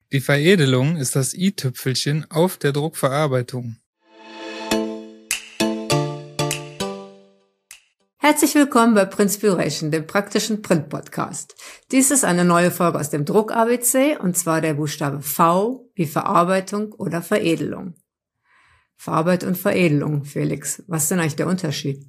Die Veredelung ist das i-Tüpfelchen auf der Druckverarbeitung. Herzlich willkommen bei Printspiration, dem praktischen Print-Podcast. Dies ist eine neue Folge aus dem Druck-ABC, und zwar der Buchstabe V wie Verarbeitung oder Veredelung. Verarbeitung und Veredelung, Felix. Was ist denn eigentlich der Unterschied?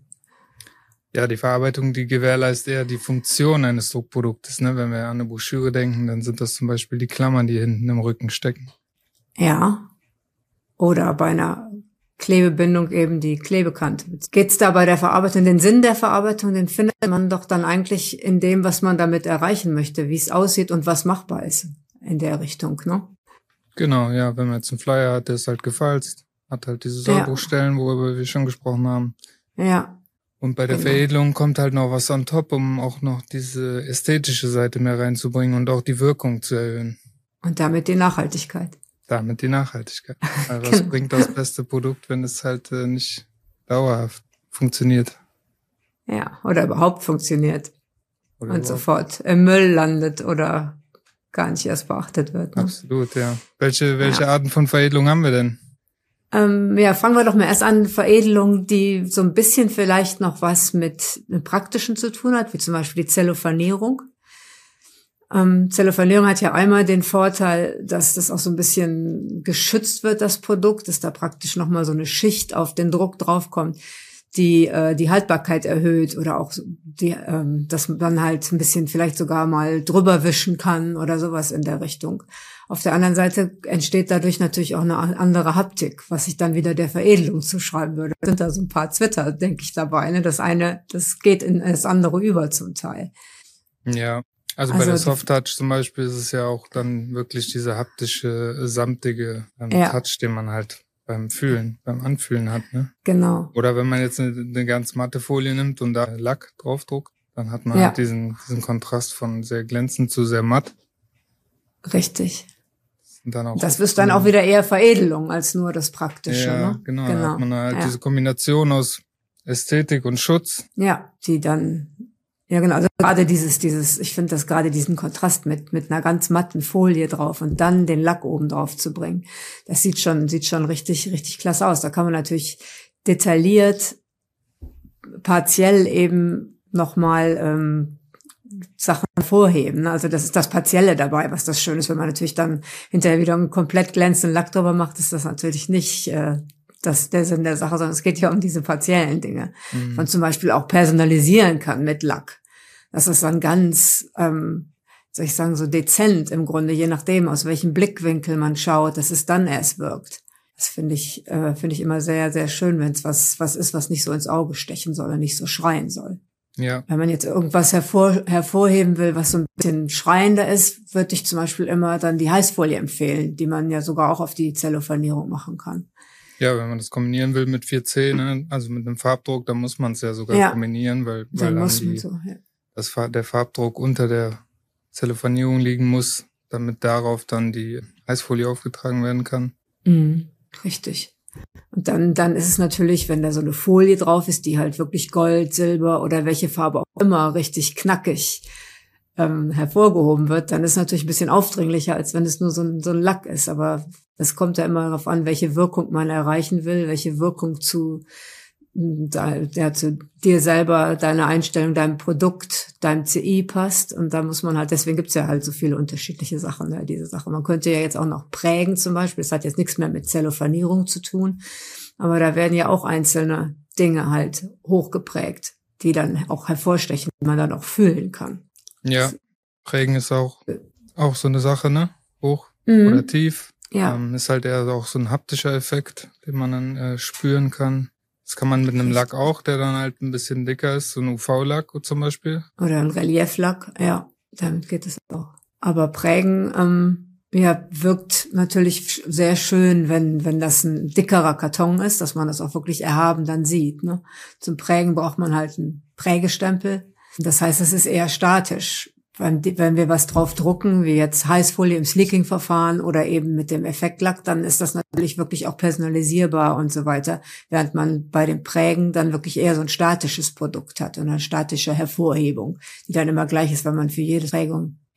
Ja, die Verarbeitung, die gewährleistet eher die Funktion eines Druckproduktes. Ne? Wenn wir an eine Broschüre denken, dann sind das zum Beispiel die Klammern, die hinten im Rücken stecken. Ja. Oder bei einer Klebebindung eben die Klebekante. Geht's da bei der Verarbeitung, den Sinn der Verarbeitung, den findet man doch dann eigentlich in dem, was man damit erreichen möchte, wie es aussieht und was machbar ist in der Richtung, ne? Genau, ja, wenn man jetzt einen Flyer hat, der ist halt gefalzt, hat halt diese Sollbruchstellen, worüber wir schon gesprochen haben. Ja. Und bei der Veredelung kommt halt noch was on top, um auch noch diese ästhetische Seite mehr reinzubringen und auch die Wirkung zu erhöhen. Und damit die Nachhaltigkeit. Damit die Nachhaltigkeit. Also was bringt das beste Produkt, wenn es halt nicht dauerhaft funktioniert? Ja, oder überhaupt funktioniert. Oder und sofort im Müll landet oder gar nicht erst beachtet wird. Ne? Absolut, ja. Welche Arten von Veredelung haben wir denn? Fangen wir doch mal erst an. Veredelung, die so ein bisschen vielleicht noch was mit dem Praktischen zu tun hat, wie zum Beispiel die Zellophanierung. Zellophanierung hat ja einmal den Vorteil, dass das auch so ein bisschen geschützt wird, das Produkt, dass da praktisch nochmal so eine Schicht auf den Druck draufkommt, die die Haltbarkeit erhöht oder auch dass man halt ein bisschen vielleicht sogar mal drüber wischen kann oder sowas in der Richtung. Auf der anderen Seite entsteht dadurch natürlich auch eine andere Haptik, was ich dann wieder der Veredelung zuschreiben würde. Da sind da so ein paar Zwitter, denke ich, dabei. Ne? Das eine, das geht in das andere über zum Teil. Ja, also bei der Soft-Touch zum Beispiel ist es ja auch dann wirklich dieser haptische, samtige Touch, den man halt beim Anfühlen hat. Ne? Genau. Oder wenn man jetzt eine ganz matte Folie nimmt und da Lack draufdruckt, dann hat man halt diesen Kontrast von sehr glänzend zu sehr matt. Richtig. Dann auch das ist dann auch wieder eher Veredelung als nur das Praktische. Ja, ne? Genau. Dann hat man halt diese Kombination aus Ästhetik und Schutz. Ja, die dann, also gerade ich finde das gerade diesen Kontrast mit einer ganz matten Folie drauf und dann den Lack oben drauf zu bringen, das sieht schon richtig, richtig klasse aus. Da kann man natürlich detailliert, partiell eben nochmal Sachen hervorheben. Also das ist das Partielle dabei, was das schön ist. Wenn man natürlich dann hinterher wieder einen komplett glänzenden Lack drüber macht, ist das natürlich nicht der Sinn der Sache, sondern es geht ja um diese partiellen Dinge. Man zum Beispiel auch personalisieren kann mit Lack. Das ist dann ganz, so dezent im Grunde, je nachdem, aus welchem Blickwinkel man schaut, dass es dann erst wirkt. Das finde ich immer sehr, sehr schön, wenn es was ist, was nicht so ins Auge stechen soll und nicht so schreien soll. Ja. Wenn man jetzt irgendwas hervorheben will, was so ein bisschen schreiender ist, würde ich zum Beispiel immer dann die Heißfolie empfehlen, die man ja sogar auch auf die Zellophanierung machen kann. Ja, wenn man das kombinieren will mit 4C, ne, also mit einem Farbdruck, dann muss man es ja sogar kombinieren, weil dann der Farbdruck unter der Zellophanierung liegen muss, damit darauf dann die Heißfolie aufgetragen werden kann. Richtig. Und dann ist es natürlich, wenn da so eine Folie drauf ist, die halt wirklich Gold, Silber oder welche Farbe auch immer richtig knackig hervorgehoben wird, dann ist es natürlich ein bisschen aufdringlicher, als wenn es nur so ein Lack ist. Aber das kommt ja immer darauf an, welche Wirkung man erreichen will, welche Wirkung zu dir selber, deiner Einstellung, deinem Produkt, deinem CI passt. Und da muss man halt, deswegen gibt's ja halt so viele unterschiedliche Sachen, ne, diese Sache. Man könnte ja jetzt auch noch prägen zum Beispiel. Das hat jetzt nichts mehr mit Zellophanierung zu tun. Aber da werden ja auch einzelne Dinge halt hochgeprägt, die dann auch hervorstechen, die man dann auch fühlen kann. Ja, prägen ist auch so eine Sache, ne? Hoch oder tief. Ja. Ist halt eher auch so ein haptischer Effekt, den man dann spüren kann. Das kann man mit einem Lack auch, der dann halt ein bisschen dicker ist, so ein UV-Lack zum Beispiel. Oder ein Relieflack, ja, damit geht es auch. Aber prägen, wirkt natürlich sehr schön, wenn das ein dickerer Karton ist, dass man das auch wirklich erhaben dann sieht. Ne? Zum Prägen braucht man halt einen Prägestempel. Das heißt, es ist eher statisch. Wenn wir was drauf drucken, wie jetzt Heißfolie im Sleeking-Verfahren oder eben mit dem Effektlack, dann ist das natürlich wirklich auch personalisierbar und so weiter, während man bei dem Prägen dann wirklich eher so ein statisches Produkt hat und eine statische Hervorhebung, die dann immer gleich ist, weil man für jede Prägung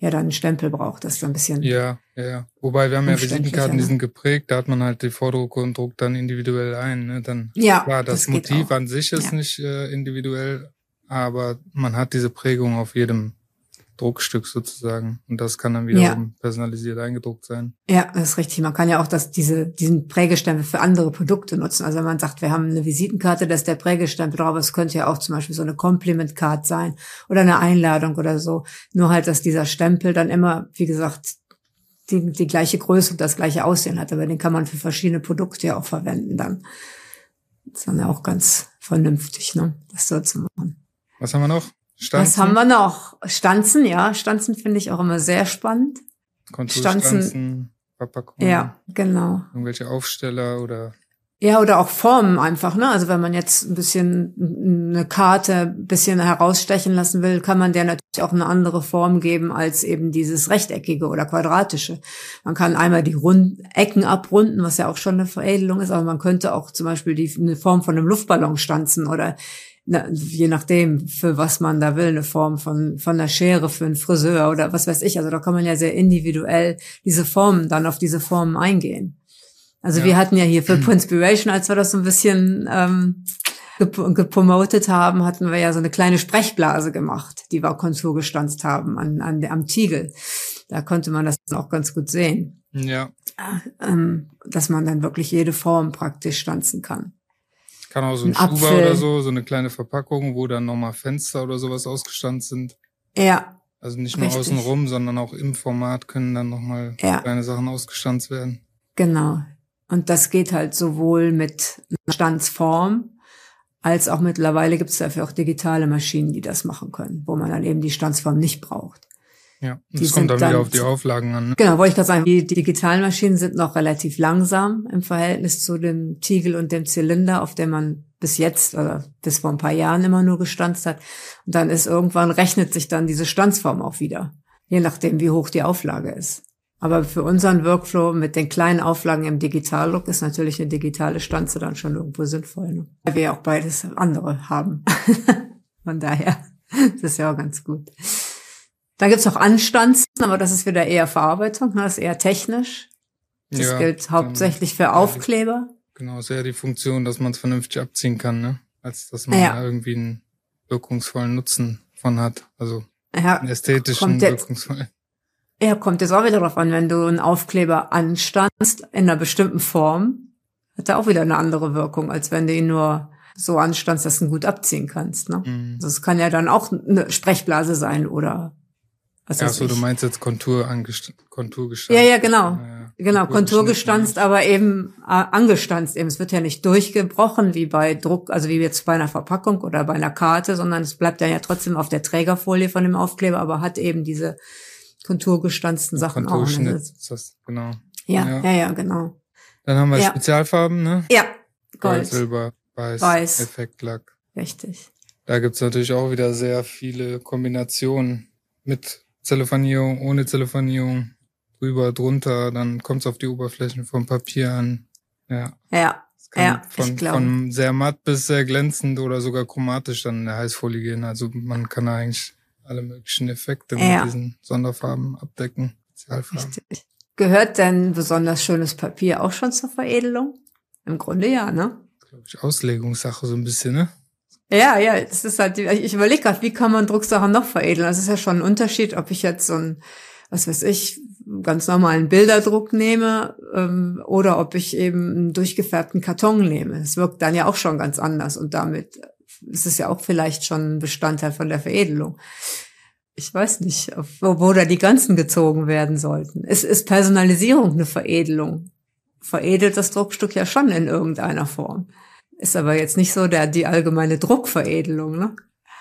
ja dann einen Stempel braucht, das ist ein bisschen. Ja. Wobei wir haben ja Visitenkarten, die sind geprägt, da hat man halt die Vordrucke und druckt dann individuell ein. Ne? Dann klar, das Motiv an sich ist nicht individuell, aber man hat diese Prägung auf jedem Druckstück sozusagen. Und das kann dann wiederum personalisiert eingedruckt sein. Ja, das ist richtig. Man kann ja auch diesen Prägestempel für andere Produkte nutzen. Also wenn man sagt, wir haben eine Visitenkarte, da ist der Prägestempel drauf, es könnte ja auch zum Beispiel so eine Compliment-Card sein oder eine Einladung oder so. Nur halt, dass dieser Stempel dann immer, wie gesagt, die gleiche Größe und das gleiche Aussehen hat. Aber den kann man für verschiedene Produkte ja auch verwenden dann. Das ist dann ja auch ganz vernünftig, ne, das so zu machen. Was haben wir noch? Stanzen? Was haben wir noch? Stanzen, ja. Stanzen finde ich auch immer sehr spannend. Konturstanzen, Verpackungen. Ja, genau. Irgendwelche Aufsteller oder... Ja, oder auch Formen einfach, ne? Also wenn man jetzt ein bisschen eine Karte ein bisschen herausstechen lassen will, kann man der natürlich auch eine andere Form geben als eben dieses rechteckige oder quadratische. Man kann einmal die Ecken abrunden, was ja auch schon eine Veredelung ist, aber man könnte auch zum Beispiel eine Form von einem Luftballon stanzen oder je nachdem, für was man da will, eine Form von einer Schere für einen Friseur oder was weiß ich. Also da kann man ja sehr individuell diese Formen, dann auf diese Formen eingehen. Also wir hatten ja hier für Prinspiration, als wir das so ein bisschen gepromotet haben, hatten wir ja so eine kleine Sprechblase gemacht, die wir konturgestanzt haben am Tiegel. Da konnte man das auch ganz gut sehen. Ja. Dass man dann wirklich jede Form praktisch stanzen kann. Kann auch so ein Schuber oder so eine kleine Verpackung, wo dann nochmal Fenster oder sowas ausgestanzt sind. Ja. Also nicht nur außenrum, sondern auch im Format können dann nochmal kleine Sachen ausgestanzt werden. Genau. Und das geht halt sowohl mit einer Stanzform, als auch mittlerweile gibt es dafür auch digitale Maschinen, die das machen können, wo man dann eben die Stanzform nicht braucht. Ja, das kommt dann wieder auf die Auflagen an. Ne? Genau, wollte ich gerade sagen, die digitalen Maschinen sind noch relativ langsam im Verhältnis zu dem Tiegel und dem Zylinder, auf dem man bis jetzt oder bis vor ein paar Jahren immer nur gestanzt hat. Und dann rechnet sich dann diese Stanzform auch wieder, je nachdem, wie hoch die Auflage ist. Aber für unseren Workflow mit den kleinen Auflagen im Digitallook ist natürlich eine digitale Stanze dann schon irgendwo sinnvoll, ne? Weil wir ja auch beides andere haben. Von daher, das ist ja auch ganz gut. Da gibt's auch Anstanzen, aber das ist wieder eher Verarbeitung, das ist eher technisch. Das gilt hauptsächlich für Aufkleber. Genau, ist eher die Funktion, dass man es vernünftig abziehen kann, ne? Als dass man da irgendwie einen wirkungsvollen Nutzen von hat. Also einen ästhetischen, wirkungsvollen. Ja, kommt jetzt auch wieder drauf an, wenn du einen Aufkleber anstanzt in einer bestimmten Form, hat er auch wieder eine andere Wirkung, als wenn du ihn nur so anstanzt, dass du ihn gut abziehen kannst, ne? Also es kann ja dann auch eine Sprechblase sein oder was weiß ich. Du meinst jetzt Konturgestanzt. Ja, genau. Genau, Konturgestanzt, aber eben angestanzt eben. Es wird ja nicht durchgebrochen wie bei Druck, also wie jetzt bei einer Verpackung oder bei einer Karte, sondern es bleibt dann ja trotzdem auf der Trägerfolie von dem Aufkleber, aber hat eben diese konturgestanzten Sachen auch. Genau. Ja, genau. Dann haben wir Spezialfarben, ne? Ja, Gold, Silber, Weiß, Effektlack. Richtig. Da gibt's natürlich auch wieder sehr viele Kombinationen mit Zellophanierung, ohne Zellophanierung, drüber, drunter, dann kommt's auf die Oberflächen vom Papier an. Von sehr matt bis sehr glänzend oder sogar chromatisch dann in der Heißfolie gehen. Also man kann eigentlich alle möglichen Effekte mit diesen Sonderfarben abdecken. Spezialfarben. Richtig. Gehört denn besonders schönes Papier auch schon zur Veredelung? Im Grunde ja, ne? Glaube ich, Auslegungssache so ein bisschen, ne? Ja, das ist halt, ich überlege gerade, wie kann man Drucksachen noch veredeln? Das ist ja schon ein Unterschied, ob ich jetzt so ein, was weiß ich, ganz normalen Bilderdruck nehme oder ob ich eben einen durchgefärbten Karton nehme. Das wirkt dann ja auch schon ganz anders und damit ist es ja auch vielleicht schon ein Bestandteil von der Veredelung. Ich weiß nicht, wo da die Grenzen gezogen werden sollten. Ist Personalisierung eine Veredelung? Veredelt das Druckstück ja schon in irgendeiner Form. Ist aber jetzt nicht so die allgemeine Druckveredelung, ne?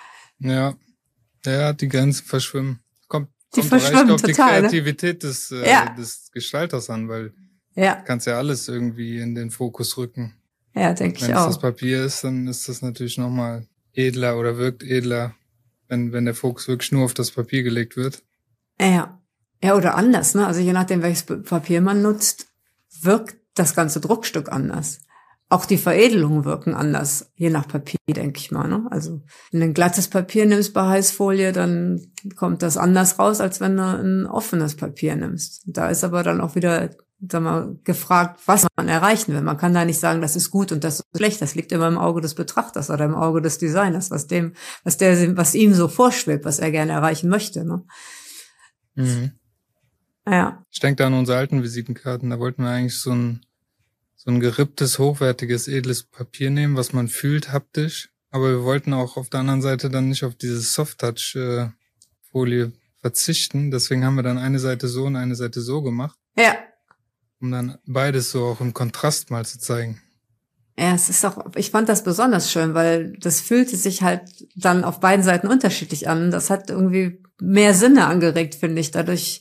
Ja, die Grenzen verschwimmen. Kommt verschwimmen auf total, die Kreativität des Gestalters an, weil du kannst ja alles irgendwie in den Fokus rücken. Ja, denke ich auch. Wenn es das Papier ist, dann ist das natürlich nochmal edler oder wirkt edler, wenn der Fokus wirklich nur auf das Papier gelegt wird. Ja, oder anders, ne? Also je nachdem, welches Papier man nutzt, wirkt das ganze Druckstück anders. auch die Veredelungen wirken anders, je nach Papier, denke ich mal. Ne? Also wenn du ein glattes Papier nimmst bei Heißfolie, dann kommt das anders raus, als wenn du ein offenes Papier nimmst. Da ist aber dann auch wieder, sag mal, gefragt, was man erreichen will. Man kann da nicht sagen, das ist gut und das ist schlecht. Das liegt immer im Auge des Betrachters oder im Auge des Designers, was ihm so vorschwebt, was er gerne erreichen möchte. Ne? Mhm. Ja. Ich denke da an unsere alten Visitenkarten. Da wollten wir eigentlich so ein geripptes, hochwertiges, edles Papier nehmen, was man fühlt haptisch. Aber wir wollten auch auf der anderen Seite dann nicht auf diese Soft-Touch-Folie verzichten. Deswegen haben wir dann eine Seite so und eine Seite so gemacht. Ja. Um dann beides so auch im Kontrast mal zu zeigen. Ja, ich fand das besonders schön, weil das fühlte sich halt dann auf beiden Seiten unterschiedlich an. Das hat irgendwie mehr Sinne angeregt, finde ich. Dadurch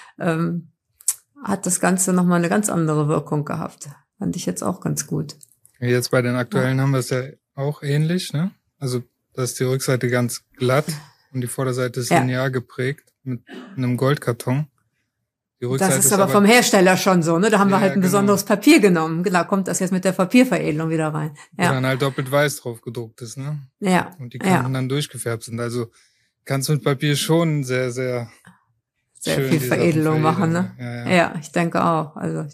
hat das Ganze nochmal eine ganz andere Wirkung gehabt. Fand ich jetzt auch ganz gut. Jetzt bei den aktuellen haben wir es ja auch ähnlich, ne? Also da ist die Rückseite ganz glatt und die Vorderseite ist linear geprägt mit einem Goldkarton. Die Rückseite das ist aber vom Hersteller schon so, ne? Da haben wir halt ein besonderes Papier genommen. Genau, kommt das jetzt mit der Papierveredelung wieder rein. Ja. Wo dann halt doppelt weiß drauf gedruckt ist, ne? Ja. Und die Kanten dann durchgefärbt sind. Also kannst du mit Papier schon sehr, sehr viel Veredelung machen, ne? Ja, ich denke auch.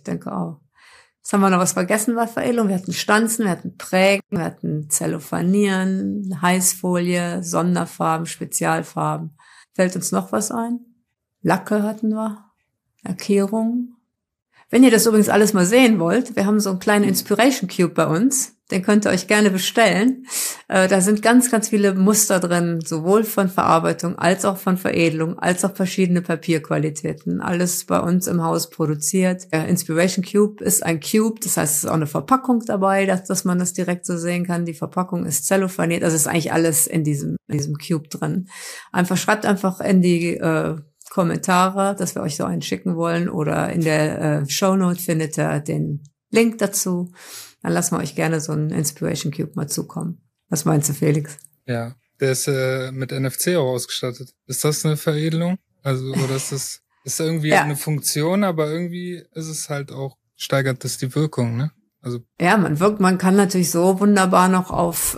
Jetzt haben wir noch was vergessen bei Veredelung. Wir hatten Stanzen, wir hatten Prägen, wir hatten Zellophanieren, Heißfolie, Sonderfarben, Spezialfarben. Fällt uns noch was ein? Lacke hatten wir, Lackierung. Wenn ihr das übrigens alles mal sehen wollt, wir haben so einen kleinen Inspiration Cube bei uns. Den könnt ihr euch gerne bestellen. Da sind ganz, ganz viele Muster drin, sowohl von Verarbeitung als auch von Veredelung, als auch verschiedene Papierqualitäten. Alles bei uns im Haus produziert. Der Inspiration Cube ist ein Cube, das heißt, es ist auch eine Verpackung dabei, dass man das direkt so sehen kann. Die Verpackung ist zellophaniert, also ist eigentlich alles in diesem Cube drin. Schreibt einfach in die Kommentare, dass wir euch so einen schicken wollen, oder in der Shownote findet ihr den Link dazu. Dann lassen wir euch gerne so einen Inspiration Cube mal zukommen. Was meinst du, Felix? Ja, der ist mit NFC auch ausgestattet. Ist das eine Veredelung? Also, oder ist irgendwie eine Funktion, aber irgendwie ist es halt auch, steigert das die Wirkung, ne? Also. Ja, man kann natürlich so wunderbar noch auf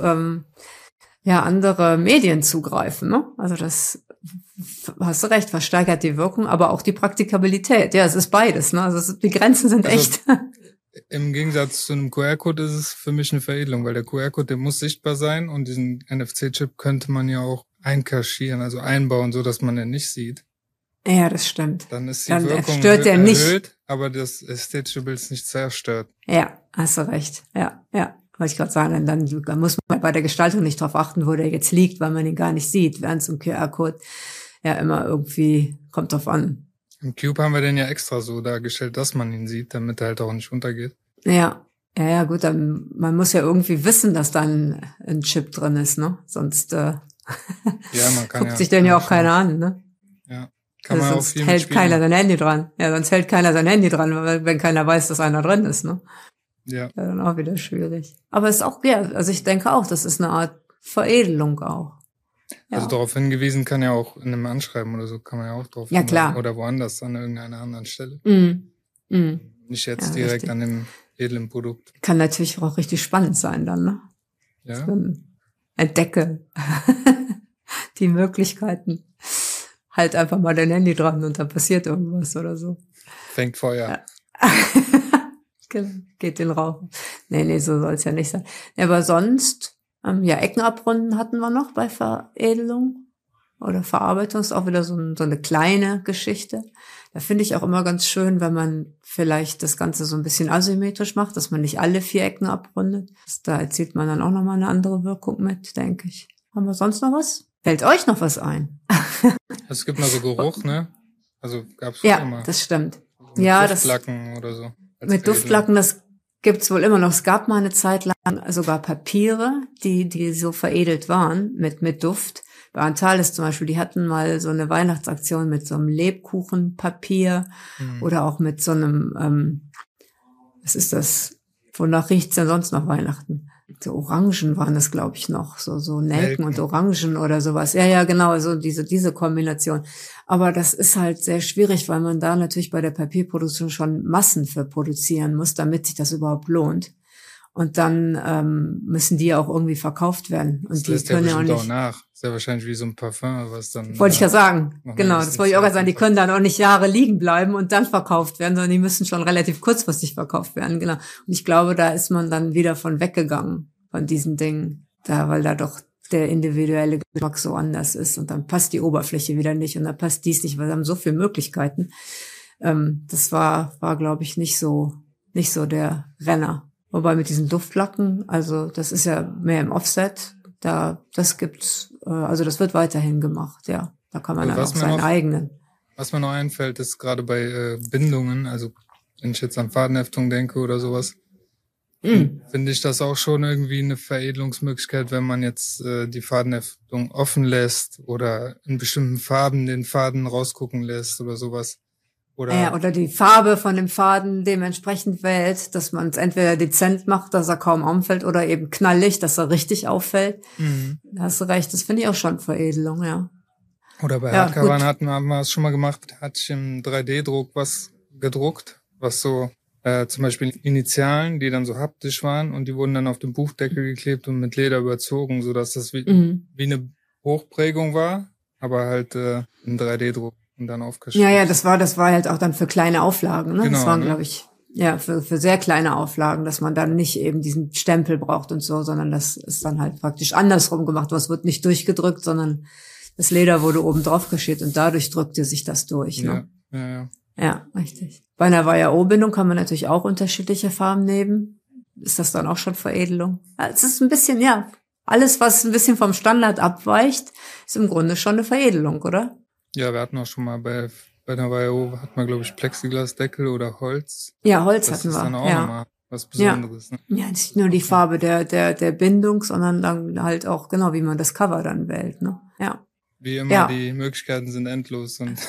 andere Medien zugreifen, ne? Also das hast du recht, versteigert die Wirkung, aber auch die Praktikabilität. Ja, es ist beides, ne? Also die Grenzen sind echt. Im Gegensatz zu einem QR-Code ist es für mich eine Veredelung, weil der QR-Code, der muss sichtbar sein und diesen NFC-Chip könnte man ja auch einkaschieren, also einbauen, so dass man den nicht sieht. Ja, das stimmt. Dann ist die Wirkung erhöht, nicht, aber das ästhetische Bild ist nicht zerstört. Ja, hast du recht. Ja. Wollte ich gerade sagen, dann muss man bei der Gestaltung nicht drauf achten, wo der jetzt liegt, weil man ihn gar nicht sieht, während es im QR-Code ja immer irgendwie kommt drauf an. Im Cube haben wir den ja extra so dargestellt, dass man ihn sieht, damit er halt auch nicht untergeht. Ja, gut, dann man muss ja irgendwie wissen, dass da ein Chip drin ist, ne? Sonst man kann guckt sich den ja auch keiner an, ne? Ja, kann man auch viel sonst hält keiner sein Handy dran. Ja, sonst hält keiner sein Handy dran, wenn keiner weiß, dass einer drin ist, ne? Ja. Wäre dann auch wieder schwierig. Aber es ist auch, also ich denke auch, das ist eine Art Veredelung auch. Ja. Also darauf hingewiesen kann ja auch in einem Anschreiben oder so, kann man ja auch drauf hinweisen. Ja, klar. Oder woanders, an irgendeiner anderen Stelle. Nicht jetzt direkt richtig. An dem edlen Produkt. Kann natürlich auch richtig spannend sein dann, ne? Ja. Entdecke die Möglichkeiten. Halt einfach mal dein Handy dran und dann passiert irgendwas oder so. Fängt Feuer. Ja. Geht den Rauch. Nee, so soll es ja nicht sein. Aber sonst, Ecken abrunden hatten wir noch bei Veredelung oder Verarbeitung. Ist auch wieder so eine kleine Geschichte. Da finde ich auch immer ganz schön, wenn man vielleicht das Ganze so ein bisschen asymmetrisch macht, dass man nicht alle 4 Ecken abrundet. Da erzielt man dann auch nochmal eine andere Wirkung mit, denke ich. Haben wir sonst noch was? Fällt euch noch was ein? Es gibt noch so Geruch, ne? Also gab's ja, immer. Ja, das stimmt. Mit Duftlacken oder so. Mit Duftlacken, das gibt's wohl immer noch. Es gab mal eine Zeit lang sogar Papiere, die so veredelt waren mit Duft. Bei Antalis zum Beispiel, die hatten mal so eine Weihnachtsaktion mit so einem Lebkuchenpapier oder auch mit so einem, was ist das? Wonach riecht's denn sonst noch Weihnachten? So Orangen waren das, glaube ich, noch. So Nelken und Orangen oder sowas. Ja, genau, so diese Kombination. Aber das ist halt sehr schwierig, weil man da natürlich bei der Papierproduktion schon Massen für produzieren muss, damit sich das überhaupt lohnt. Und dann müssen die auch irgendwie verkauft werden. Und das die lässt können ja auch nicht. Auch nach. Ist ja wahrscheinlich wie so ein Parfum, was dann. Wollte ich ja sagen. Genau, das wollte ich auch gerade sagen. Die können dann auch nicht Jahre liegen bleiben und dann verkauft werden, sondern die müssen schon relativ kurzfristig verkauft werden. Genau. Und ich glaube, da ist man dann wieder von weggegangen, von diesen Dingen. Da, weil da doch der individuelle Geschmack so anders ist. Und dann passt die Oberfläche wieder nicht und dann passt dies nicht, weil wir haben so viele Möglichkeiten. Das war, glaube ich, nicht so der Renner. Wobei mit diesen Duftlacken, also das ist ja mehr im Offset, das gibt's, also das wird weiterhin gemacht, ja. Da kann man dann auch seinen eigenen. Was mir noch einfällt, ist gerade bei Bindungen, also wenn ich jetzt an Fadenheftung denke oder sowas, finde ich das auch schon irgendwie eine Veredelungsmöglichkeit, wenn man jetzt die Fadenheftung offen lässt oder in bestimmten Farben den Faden rausgucken lässt oder sowas. Oder die Farbe von dem Faden dementsprechend wählt, dass man es entweder dezent macht, dass er kaum auffällt, oder eben knallig, dass er richtig auffällt. Da hast du recht, das finde ich auch schon Veredelung, ja. Oder bei Hardcovern haben wir es schon mal gemacht, hatte ich im 3D-Druck was gedruckt, was so zum Beispiel Initialen, die dann so haptisch waren und die wurden dann auf den Buchdeckel geklebt und mit Leder überzogen, sodass das wie eine Hochprägung war, aber halt im 3D-Druck. Und dann aufgeschrieben. Ja, das war halt auch dann für kleine Auflagen, ne? Genau, das waren, glaube ich, ja, für sehr kleine Auflagen, dass man dann nicht eben diesen Stempel braucht und so, sondern das ist dann halt praktisch andersrum gemacht. Es wird nicht durchgedrückt, sondern das Leder wurde oben drauf geschält und dadurch drückte sich das durch, ne? Ja. Ja, richtig. Bei einer Wire-O-Bindung kann man natürlich auch unterschiedliche Farben nehmen. Ist das dann auch schon Veredelung? Ja, es ist ein bisschen, ja, alles, was ein bisschen vom Standard abweicht, ist im Grunde schon eine Veredelung, oder? Ja, wir hatten auch schon mal bei einer Wire-O hat man, glaube ich, Plexiglasdeckel oder Holz. Ja, Holz hatten wir. Das ist dann auch nochmal was Besonderes. Ja. Ne? Ja, nicht nur die Farbe der Bindung, sondern dann halt auch, genau, wie man das Cover dann wählt, ne? Ja. Wie immer, die Möglichkeiten sind endlos und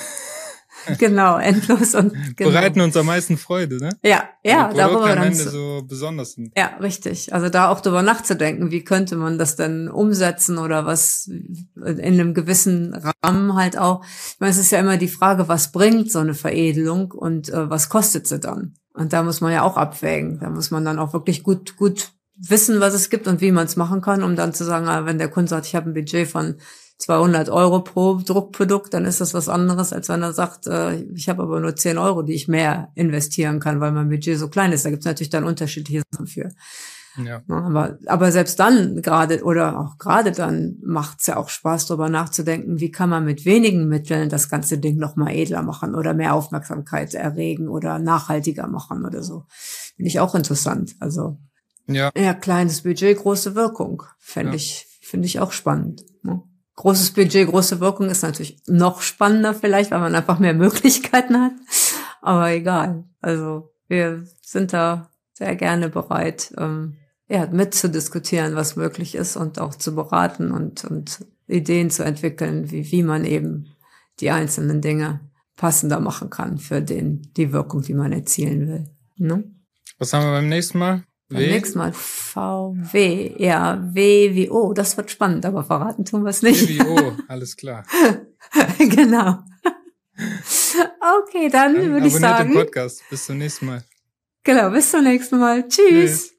genau, endlos und genau. Bereiten uns am meisten Freude, ne? Ja, darüber am Ende so besonders sind. Ja, richtig. Also da auch drüber nachzudenken, wie könnte man das denn umsetzen oder was in einem gewissen Rahmen halt auch. Ich meine, es ist ja immer die Frage, was bringt so eine Veredelung und was kostet sie dann? Und da muss man ja auch abwägen. Da muss man dann auch wirklich gut wissen, was es gibt und wie man es machen kann, um dann zu sagen, wenn der Kunde sagt, ich habe ein Budget von 200 € pro Druckprodukt, dann ist das was anderes, als wenn er sagt, ich habe aber nur 10 €, die ich mehr investieren kann, weil mein Budget so klein ist. Da gibt es natürlich dann unterschiedliche Sachen für. Ja. Aber selbst dann gerade dann macht es ja auch Spaß, darüber nachzudenken, wie kann man mit wenigen Mitteln das ganze Ding noch mal edler machen oder mehr Aufmerksamkeit erregen oder nachhaltiger machen oder so. Finde ich auch interessant. Also kleines Budget, große Wirkung. Finde ich auch spannend. Ne? Großes Budget, große Wirkung ist natürlich noch spannender vielleicht, weil man einfach mehr Möglichkeiten hat. Aber egal. Also wir sind da sehr gerne bereit, mitzudiskutieren, was möglich ist und auch zu beraten und Ideen zu entwickeln, wie man eben die einzelnen Dinge passender machen kann für die Wirkung, die man erzielen will. Ne? Was haben wir beim nächsten Mal? Beim nächsten Mal VW, ja, W wie O, das wird spannend, aber verraten tun wir es nicht. W wie O, alles klar. Genau. Okay, dann würde ich sagen. Abonniert den Podcast, bis zum nächsten Mal. Genau, bis zum nächsten Mal. Tschüss.